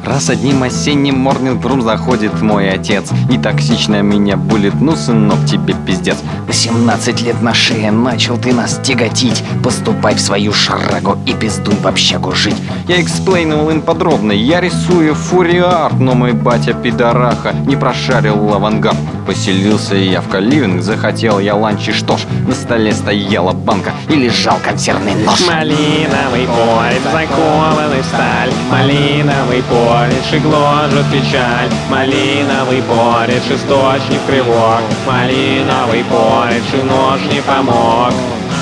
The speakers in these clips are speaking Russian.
Раз одним осенним морнинг в рум заходит мой отец и токсично меня булит: ну, сынок, тебе пиздец. 18 лет на шее, начал ты нас тяготить. Поступай в свою шрагу и пиздуй в общагу жить. Я эксплейнил им подробно, я рисую фуриарт, но мой батя пидораха не прошарил авангард. Поселился я в каливинг, захотел я ланч, и что ж, на столе стояла банка и лежал консервный нож. Малиновый порез, закованный в сталь, малиновый порез, и гложет печаль. Малиновый порез, источник тревог, малиновый порез, и нож не помог.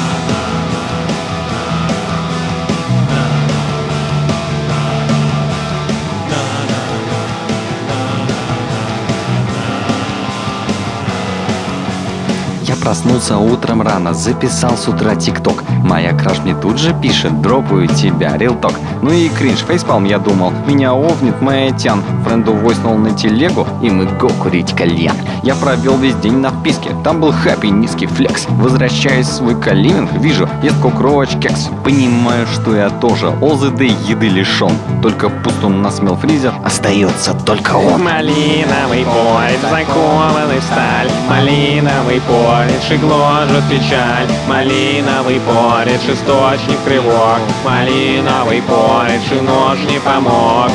Я проснулся утром рано, записал с утра тикток. Моя краш мне тут же пишет: дропаю тебя, рилток. Ну и кринж, фейспалм, я думал, меня овнит моя тян. Френду войснул на телегу, и мы го курить кальян. Я провел весь день на вписке, там был хэппи, низкий флекс. Возвращаюсь в свой каливинг, вижу, ест кукровач кекс. Понимаю, что я тоже ОЗД еды лишен. Только пустым насмел фризер, остается только он. Малиновый порез, закованный в сталь, малиновый порез, и гложет печаль. Малиновый порез, источник тревог, малиновый порез, и нож не помог.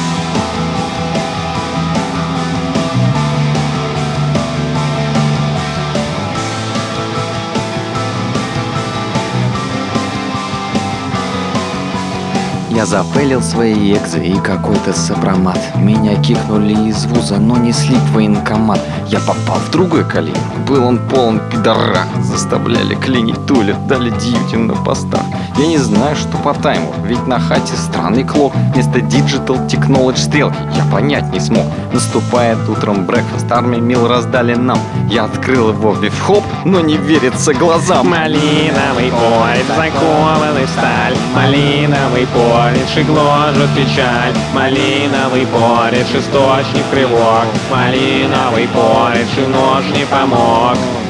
Я зафейлил свои экзы и какой-то сопромат. Меня кикнули из вуза, но несли в военкомат. Я попал в другой калибр, был он полон пидора. Заставляли клинить туалет, дали дьюти на постах. Я не знаю, что по тайму, ведь на хате странный клок. Вместо Digital Technology стрелки я понять не смог. Наступает утром брекфаст, армия мил раздали нам. Я открыл его вив-хоп, но не верится глазам. Малиновый порез, закованный в сталь, малиновый порез, и гложет печаль. Малиновый порез, источник тревог, малиновый порез, и нож не помог.